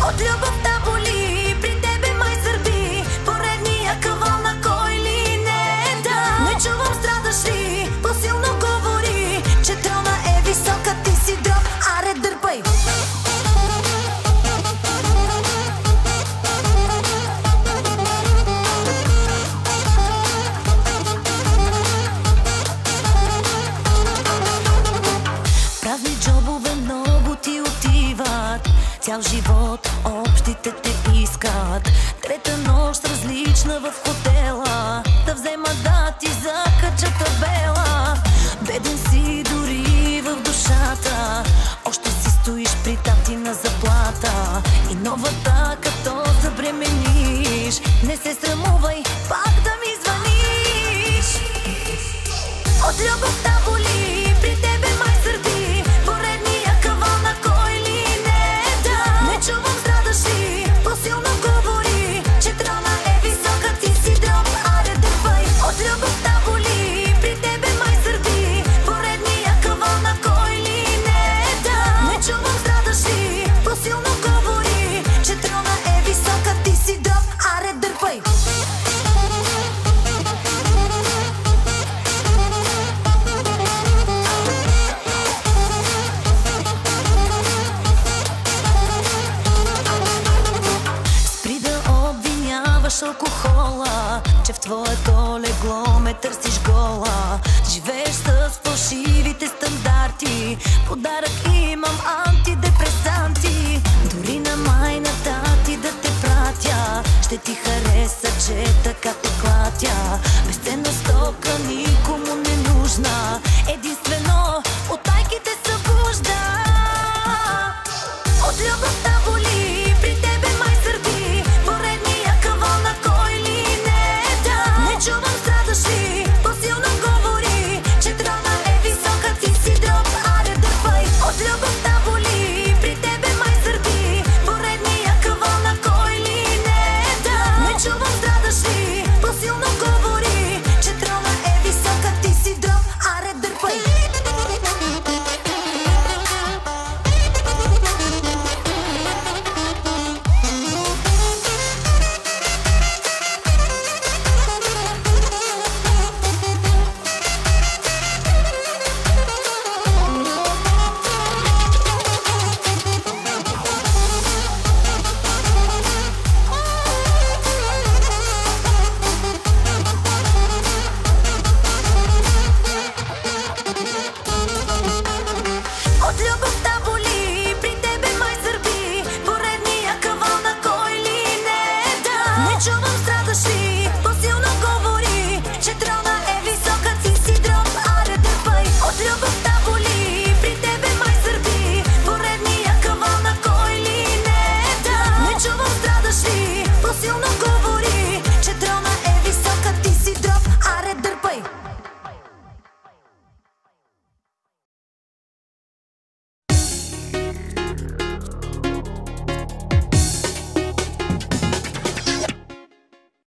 От любовта боли, при тебе май сърби поредния кавал, на кой ли не да. Не чувам страдаш ли, по-силно говори, че трона е висока, ти си дроб, аре дърпай. Празни джобове много ти отиват, цял живот общите те искат. Трета нощ различна в хотела, да взема да ти закача табела. Беден си дори в душата, още си стоиш при тати на заплата. И новата като забремениш, не се срамувай пак да ми звъниш. От любовта боли, при тебе май сърби поредния кавал, на кой ли не да. Не чувам страдаш ли, по-силно говори, че трона е висока, ти си дроб, аре дърпай. От любовта боли, при тебе май сърби поредния кавал, на кой ли не да. Не чувам страдаш ли, по-силно говори, че трона е висока, ти си дроб, аре дърпай. Алкохола, че в твоето легло ме търсиш гола. Живееш с фалшивите стандарти, подарък имам антидепресанти. Дори на майната ти да те пратя, ще ти хареса, че така те клатя. Безценна стока ни